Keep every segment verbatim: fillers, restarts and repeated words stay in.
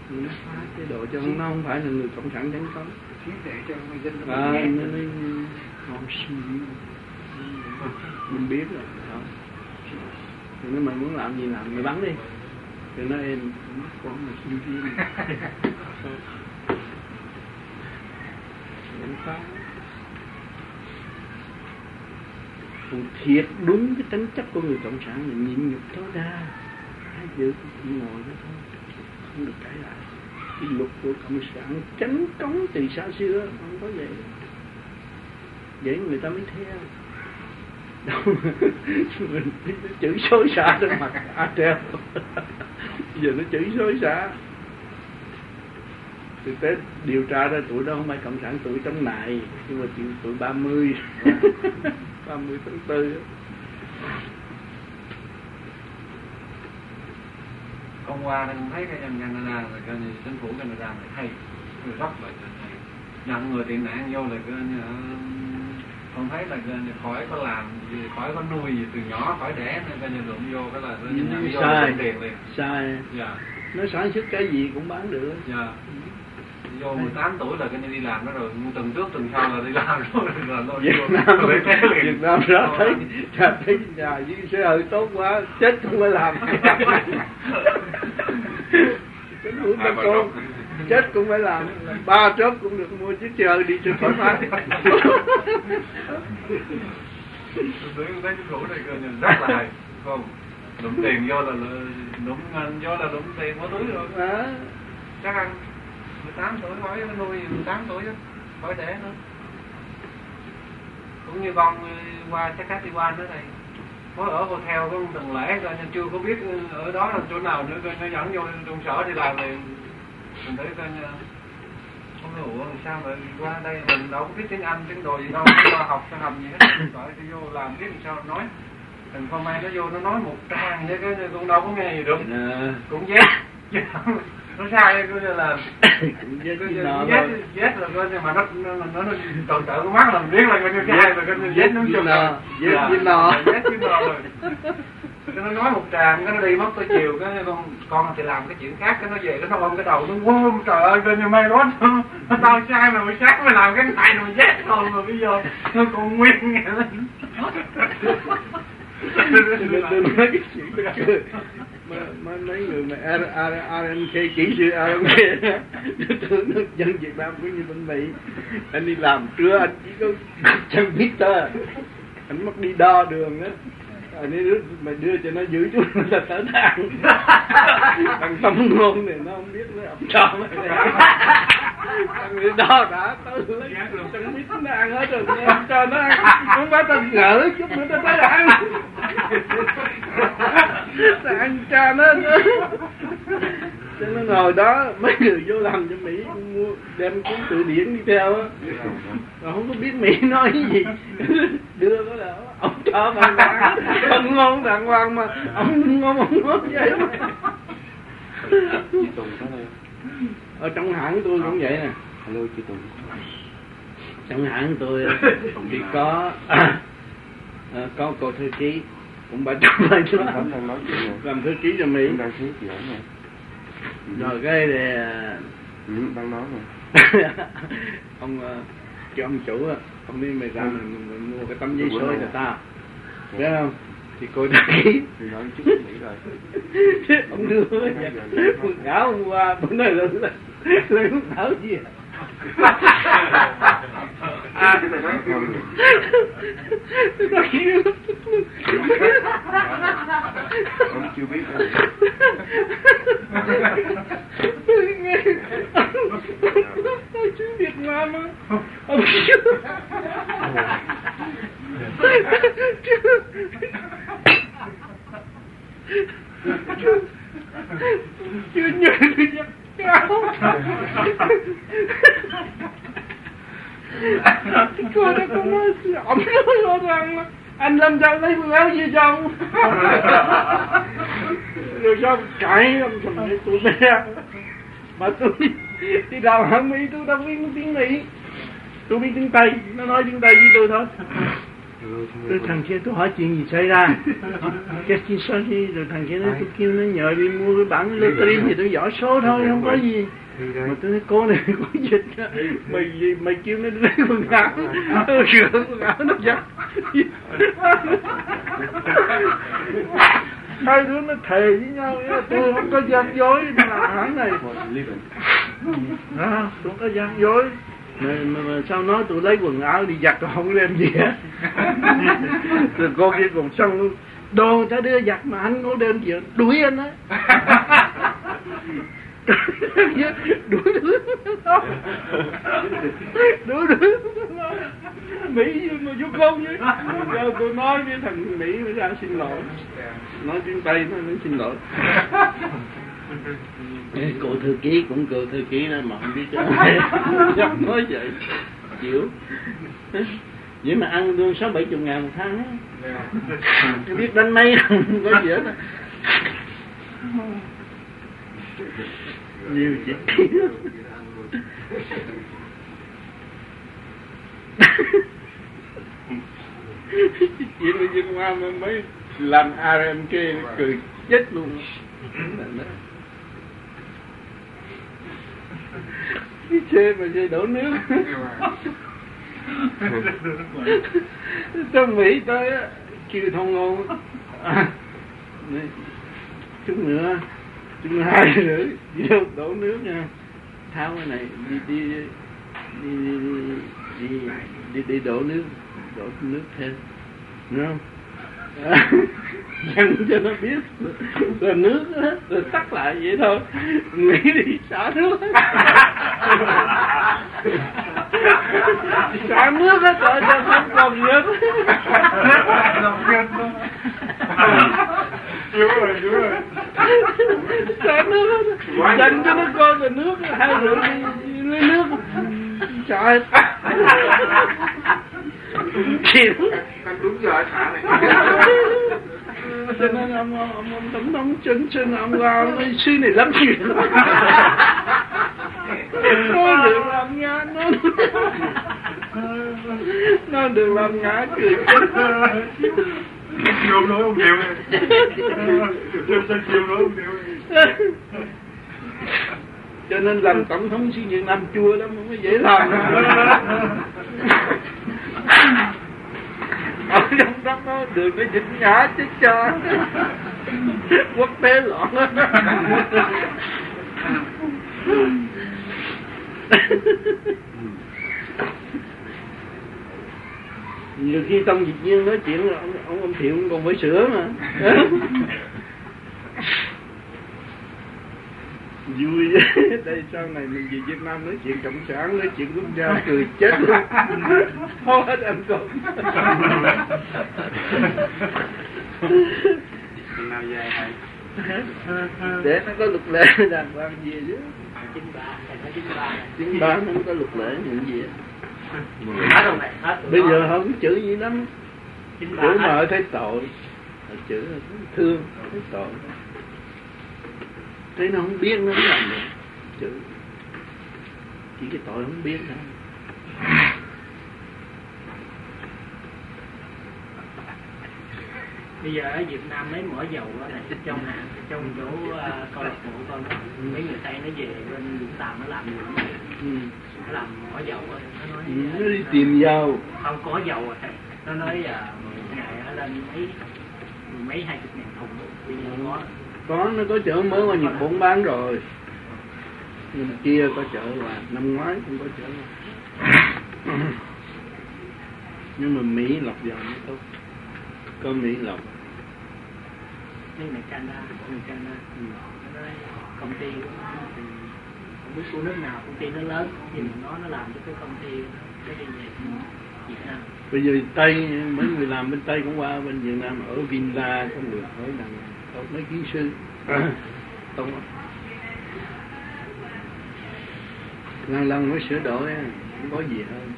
nó phá chế độ cho nó không phải là người cộng sản chánh thống. Để cho người dân nó À, nghe. nó mới ngon suy mình biết rồi đó. Thì nếu mày muốn làm gì làm, mày bắn đi. Thì nói em con mà sinh viên vẫn phá. Còn thiệt đúng cái tính chất của người cộng sản là nhịn nhục tối đa, hai chữ chỉ ngồi đó thôi, không được cãi lại. Cái luật của cộng sản chánh cống từ xa xưa không có vậy, vậy người ta mới theo. Đâu mình chửi xối xả trên mặt A treo, giờ nó chửi xối xả. Thực tế điều tra ra tụi đó không phải cộng sản, tụi chống lại, nhưng mà tụi ba mươi ba mươi tháng tư. Hôm qua đang thấy cái dân Canada là coi như chính phủ Canada này hay, người rất là hay, nhận người tị nạn vô là coi như con thấy là khỏi có làm gì, khỏi có nuôi gì từ nhỏ, khỏi đẻ nên coi như đụng vô cái là nó nhận vô sai tiền liền. Sai. Dạ. Nó sản xuất cái gì cũng bán được. Dạ. Vô mười tám tuổi là coi như đi làm đó rồi, tuần trước tuần sau là đi làm rồi, rồi nó Việt vô, Nam rồi kéo liền. Việt Nam ra thấy ra thấy nhà với xe hơi tốt quá, chết cũng phải làm. Cái mũi con con chết cũng phải làm, ba chốt cũng được mua chiếc xe hơi đi cho thoải mái. Tôi thấy cái thủ này coi như rất là hay, không? Đụng tiền vô là đụng ngân vô là đụng tiền có túi rồi. À. Chắc ăn mười tám tuổi khỏi nuôi mười tám tuổi đó, khỏi đẻ nữa. Cũng như con qua chắc khác đi qua nữa này, mới ở hotel có một tuần lễ coi nên chưa có biết ở đó là chỗ nào nữa, coi nó dẫn vô trong sở đi làm liền. Mình thấy coi như không biết ủa sao mà qua đây mình đâu có biết tiếng Anh tiếng đồ gì đâu, qua học sao học gì hết, gọi đi vô làm biết sao nói. Thằng con mai nó vô nó nói một tràng vậy cái cũng đâu có nghe gì được, cũng dép nó sai coi như là dép dép rồi coi như mà nó nó nó tròn trợ cái mắt là mình biết là coi như cái hai rồi coi như dép nó chung rồi dép với nò dép với nò rồi cái nó nói một tràng cái nó đi mất tới chiều cái con con thì làm cái chuyện khác cái nó về cái nó ôm cái đầu nó quơ trời ơi coi như may đó tao sai mà mày sát mày làm cái này rồi mày dép thôi mà bây giờ nó còn nguyên nghe tôi nói cái chuyện tôi cười mà, mà mấy người mà rờ en ca kỹ sư rờ en ca tưởng nó dân Việt Nam cũng như bên Mỹ, anh đi làm trưa anh chỉ có chân biết thôi, anh mất đi đo đường á, anh ấy mà đưa cho nó giữ chút là tới ăn. Thằng Tâm Ngôn này nó không biết nó ẩm cho mày thằng người đo đã tới lấy chân biết nó ăn hết rồi, nó cho nó ăn, không phải tao ngỡ chút nữa tao tới ăn. Tao ăn cha nó nữa. Cho nó ngồi đó, mấy người vô làm cho Mỹ mua đem cuốn từ điển đi theo á, rồi không có biết Mỹ nói cái gì, đưa có là ông cho mà ăn, không ngon đàng hoàng mà ông ngon không ngon vậy mà. Ở trong hãng tôi cũng vậy nè. Hello chị Tùng. Trong hãng tôi thì có à, có cô thư ký cũng bà trong đây đó làm thư ký cho Mỹ. Đang thiếu chị ổn rồi. Rồi cái thì ừ, đang nói rồi. ông cái ông chủ á, ông đi mày ra mình, mình mua cái tấm giấy số cho ta, biết không? Thì cô đã ký. Thì nói chút Mỹ rồi. Ông đưa quần áo hôm qua bữa nay lên lên quần áo gì à? À, cái này nói không. Nó kêu ông chưa biết đâu. Tôi nghe tôi chứ Việt Nam á, ông chưa chưa chưa nhớ được giặt áo. Cô đã có nói ông nói rõ ràng anh làm sao lấy quần áo gì cho ông. Rồi sao cãi ông thầm với tụi bé. Mà tôi đi đào ở Mỹ tôi đâu biết tiếng Mỹ, tôi biết tiếng Tây, nó nói tiếng Tây với tôi thôi. Rồi thằng kia tôi hỏi chuyện gì xảy ra, cái chuyện sao gì, rồi thằng kia nói tôi kêu nó nhờ đi mua cái bản lottery thì tôi dõi số thôi, không có gì. Mà tôi nói cô này có dịch đó. Mày gì mày kêu nó lấy quần áo, sửa quần áo nó giặt. Hai đứa nó thề với nhau, tôi không có gian dối là hãng này. À, tôi không có gian dối. Mà, mà, mà sao nói tôi lấy quần áo đi giặt tôi không đem gì hết. Rồi cô kia còn xong luôn. Đồ người ta đưa giặt mà anh có đem gì đuổi anh á. Đuổi đuổi đuổi đuổi Mỹ mà giúp không chứ. Giờ tôi nói với thằng Mỹ mới ra xin lỗi, nói tiếng Tây nó nói xin lỗi. Cô thư ký cũng cười thư ký đó mà không biết cho dám nói vậy chịu. Vậy mà ăn lương sáu bảy chục ngàn một tháng á, biết đánh mấy không có gì hết á. Nhiều chuyện chuyện là Việt Nam mới làm a rờ em kê cười chết luôn. Cái xe mà xe đổ nước. Trong Mỹ tới á, kêu thông ngôn à, chút nữa, chút nữa hai nữa vô đổ nước nha, tháo cái này đi đi đi đi đi, đi, đi đổ nước, đổ nước thêm, đúng không? Dặn cho nó biết là nước á, rồi tắt lại vậy thôi, nghĩ đi xả nước. Xả nước á, trời cho không còn gì hết. Xả nước á, dặn cho nó coi là nước, hai rượu đi lấy nước. Trời chịu. Đúng giờ xả này. Cho nên ông ông ông tổng thống chân chân ông ra nói suy này lắm chuyện. Nó được làm ngã nó. Nó được làm ngã cười chết. Chiều nói ông Diệu này. Chiều chân chiều nói ông Diệu này. Cho nên làm tổng thống xứ Việt Nam chua lắm, không có dễ làm. Ở trong đất đó đường nó dịch ngã chết cho. Quốc tế loạn. Nhiều khi trong dịch viên nói chuyện ông, ông, ông Thiệu còn phải sửa mà. Vui. Đây sau này mình về Việt Nam nói chuyện cộng sản, nói chuyện quốc gia cười chết luôn. Thôi hết ăn cơm. Nào về hay. Để nó có luật lệ đàng hoàng về chứ. Chín ba nó không có luật lệ những gì hết. Bây giờ không chữ gì lắm. Chữ mà ở thấy tội, chữ thương thấy tội. Thế nó không biết nó không làm được chữ, chỉ cái tội không biết thôi. Bây giờ ở Việt Nam mấy mỏ dầu đó là trong trong chỗ uh, câu lạc bộ con đó, mấy người Tây nó về bên Vũng Tàu nó làm nhiều lắm. Ừ. Nó làm mỏ dầu đó, nó nói ừ, nó đi tìm dầu, không có dầu rồi thầy. Nó nói là một ngày nó lên mấy mấy hai chục ngàn thùng, bây giờ có có nó có chợ mới qua Nhật Bản bán rồi, nhưng mà kia có chợ là năm ngoái không có chợ. Nhưng mà Mỹ lọc dầu mới tốt, có Mỹ lọc. Nhưng mà Canada, người Canada, ừ. Nó nói công ty thì không biết của nước nào, công ty nó lớn, nhưng mà nó nó làm cho cái công ty cái đi về Việt Nam. Bây giờ Tây mấy người làm bên Tây cũng qua bên Việt Nam ở Vinla có người hỏi rằng có mấy kỹ sư không lần lần mới sửa đổi không có gì hơn.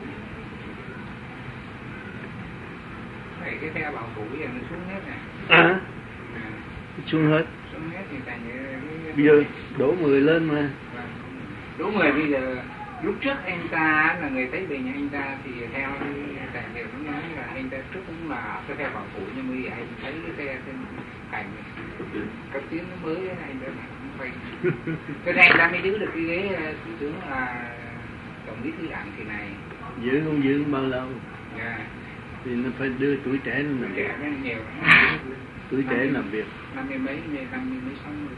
Cái xe bảo cũ giờ nó xuống hết nè. À, xuống hết. Xuống hết thì tại như bây giờ đổ mười lên mà. Đổ mười bây giờ lúc trước anh ta là người Thái Bình, anh ta thì theo tài liệu nó nói là anh ta trước cũng là cái xe bảo phủ, nhưng mà anh thấy cái xe trên cảnh cấp tiến nó mới anh ta cũng quay, cho nên anh ta mới giữ được cái ghế thủ tướng là tổng bí thư đảng kỳ này. Giữ không giữ bao lâu? Yeah. Thì nó phải đưa tuổi trẻ lên làm trẻ việc. nhiều. Tuổi trẻ làm việc. Năm mươi mấy, năm mươi mấy sáu mươi.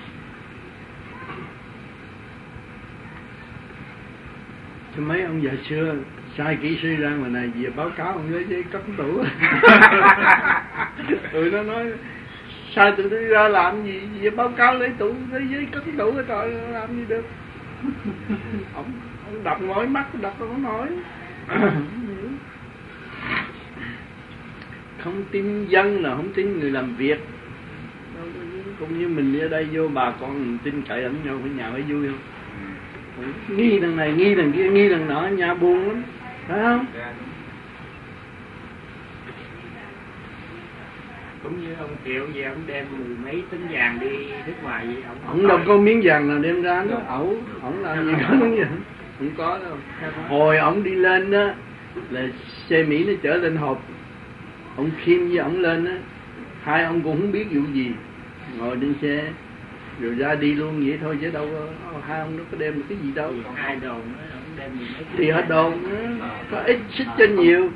Chứ mấy ông già xưa sai kỹ sư ra ngoài này về báo cáo ông lấy giấy cấm tủ. Tụi nó nói sai tụi nó ra làm gì về báo cáo lấy tủ lấy giấy cấm tủ, trời làm gì được. Ông ông đập mỏi mắt đập không nổi. Không tin dân là không tin người làm việc. Cũng như mình ở đây vô bà con mình tin cậy lẫn nhau, phải nhà phải vui không? Nghi đằng này, nghi đằng kia, nghi đằng nọ, nhà buồn lắm, phải không? Cũng như ông Kiều về ông đem mười mấy tấn vàng đi nước ngoài vậy ông. Ông đâu có miếng vàng nào đem ra đó, ổng, ổng làm gì có miếng vàng, không có đâu. Hồi ổng đi lên đó là xe Mỹ nó chở lên hộp, ông Kim với ổng lên đó, hai ông cũng không biết vụ gì, ngồi trên xe rồi ra đi luôn vậy thôi chứ đâu có, hai ông nó có đem được cái gì đâu. Hai đồn đó, ông đem mười mấy thì hết đồn có ít xích cho nhiều.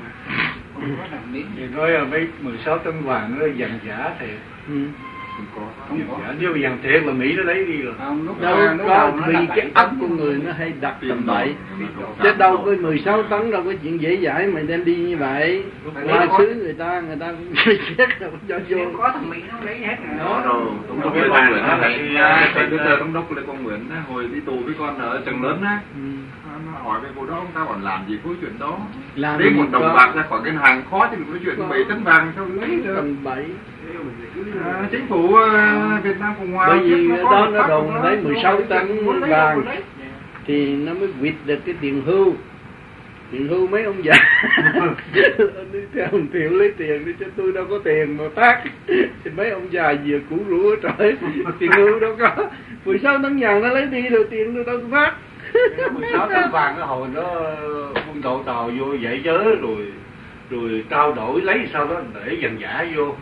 Thì nói là mấy mười sáu tấn vàng nó dàn giả thì ừ. không có, không có. Nếu dàn thiệt là Mỹ nó lấy đi rồi. Đâu có, vì cái ấp của người nó hay đặt tầm bậy. Chứ đâu có mười sáu tấn đâu có chuyện dễ dãi mà đem đi như vậy. Qua xứ người ta, người ta cũng xét rồi cho vô. Có thằng Mỹ nó lấy hết rồi. Đó rồi, Tổng đốc Lê Quang Nguyễn á, tại cái Tổng đốc Lê Quang Nguyễn á, hồi đi tù với con ở Trần Lớn á. Nó hỏi cái cô đó ông ta còn làm gì có chuyện đó. Làm lấy một đồng bạc ra khỏi ngân hàng khó thì mình có chuyện bảy tấn vàng sao lấy được. Tầm bậy. À, chính phủ uh, Việt Nam Cộng Hòa bởi vì đó nó đồn lấy mười sáu tấn vàng thì nó mới quỵt được cái tiền hưu. Tiền hưu mấy ông già đi theo ông Thiệu lấy tiền đi, cho tôi đâu có tiền mà phát. Thì mấy ông già vừa cũ rũ trời, tiền hưu đâu có. Mười sáu tấn vàng nó lấy đi rồi tiền đâu có phát. Mười sáu tấn vàng cái hồi nó quân đội tàu vô dạy chớ rồi rồi trao đổi lấy sau đó để dàn giả vô.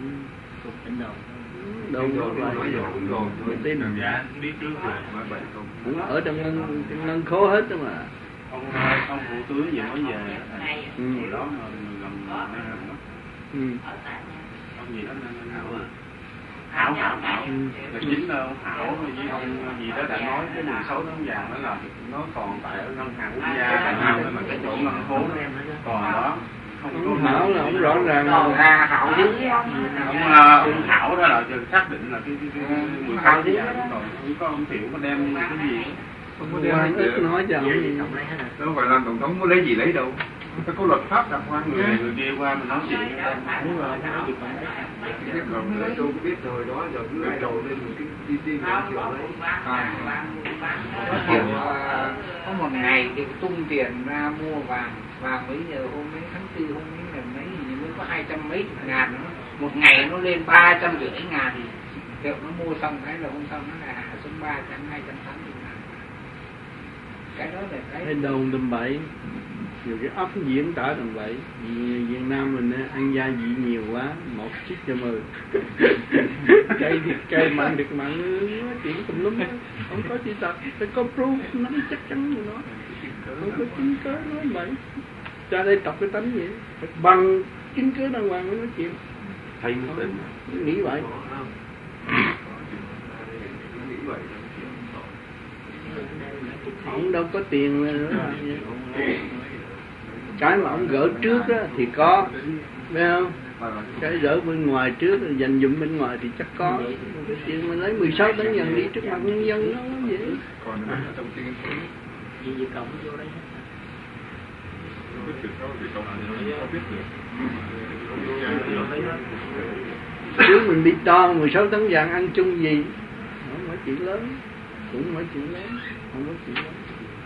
Đâu có lại rồi tin giả biết trước rồi cũng ở trong ngân ngân khố hết đó mà. Ông ông phụ tướng gì nói về ừ. hồi đó gần ừ. ông gì đó Hảo à Hảo Hảo Hảo là chính là ông Hảo với ông gì đó đã nói cái mười sáu tấn vàng đó là nó còn tại ở ngân hàng quốc gia tại nào mà cái chỗ ngân khố còn đó. Ông Hảo là ông rõ ràng là Hảo chứ ông ông Hảo đó là xác định là cái cái mười sáu tấn vàng rồi, không có ông Thiệu có đem cái gì không có đem ít nói cho ông gì đâu phải làm tổng thống có lấy gì lấy đâu, phải có luật pháp đàng hoàng người này người kia qua mình nói chuyện đúng rồi biết rồi tôi cũng biết rồi đó giờ cứ ai đầu lên một cái đi đi kiểu đấy kiểu có một ngày thì tung tiền ra mua vàng vàng mấy giờ hôm mấy tháng tư hôm mấy là mấy thì mới có hai trăm mấy ngàn nữa, một ngày nó lên ba trăm rưỡi ngàn thì kiểu nó mua xong cái là hôm sau nó là hạ xuống ba trăm hai trăm tám mươi ngàn. Cái đó là cái hay đồn tầm bậy nhiều cái ấp diễn tả tầm bậy. Việt Nam mình ăn gia vị nhiều quá, một chiếc cho mười cây thì cây mặn được mặn chuyện tùm lum, không có gì thật, phải có proof nắm chắc chắn của nó, không có chứng cớ nói bậy. Ra đây tập cái tánh vậy, phải bằng chứng cớ đàng hoàng mới nói chuyện. thầy Nghĩ vậy. Ông đâu có tiền nữa. Cái mà ông gỡ trước á thì có, biết không? Cái gỡ bên ngoài trước, dành dụm bên ngoài thì chắc có. Cái chuyện mà lấy mười sáu tấn vàng đi trước mặt nhân dân nó vậy. còn trong tiên gì gì cộng vô đây biết được đâu thì cộng biết được Trước mình đi to mười sáu tấn vàng ăn chung gì, không phải chuyện lớn, cũng không phải chuyện lớn, không có chuyện lớn.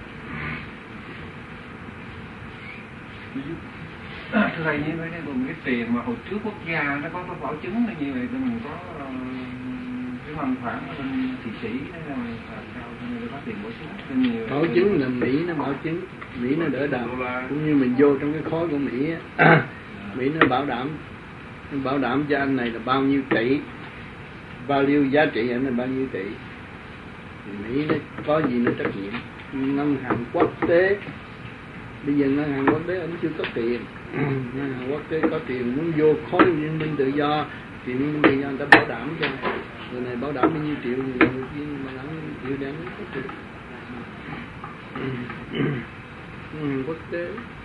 Thưa thầy, như thế này gồm cái tiền mà hồi trước quốc gia nó có cái bảo chứng là như vậy, thì mình có uh, cái văn khoản bên thị sĩ hay là sao cho nên có tiền bảo chứng. Bảo chứng là Mỹ nó bảo chứng, Mỹ nó đỡ đần, cũng như mình vô trong cái khối của Mỹ á, Mỹ nó bảo đảm, nó bảo đảm cho anh này là bao nhiêu tỷ, bao nhiêu giá trị anh là bao nhiêu tỷ. Mỹ nó có gì nó trách nhiệm. Ngân hàng quốc tế, bây giờ ngân hàng quốc tế anh chưa có tiền, ngân hàng quốc tế có tiền muốn vô khối liên minh tự do thì liên minh tự do người ta bảo đảm cho người này, bảo đảm bao nhiêu triệu, người kia bảo đảm triệu để nó có tiền. Ngân hàng quốc tế